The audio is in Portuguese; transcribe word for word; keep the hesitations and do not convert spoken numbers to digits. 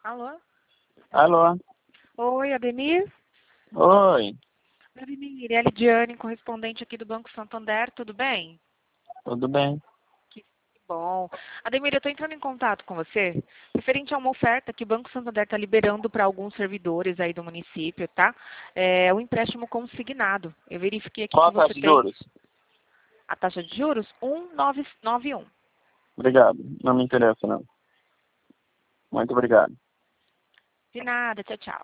Alô? Alô? Oi, Ademir? Oi, Ademir, é a Lidiane, correspondente aqui do Banco Santander, tudo bem? tudo bem? Que bom. Ademir, eu estou entrando em contato com você referente a uma oferta que o Banco Santander está liberando para alguns servidores aí do município, tá? É um empréstimo consignado. Eu verifiquei aqui Qual que a taxa você de tem juros? a taxa de juros um vírgula novecentos e noventa e um. Obrigado, não me interessa não. Muito obrigado. De nada, tchau, tchau.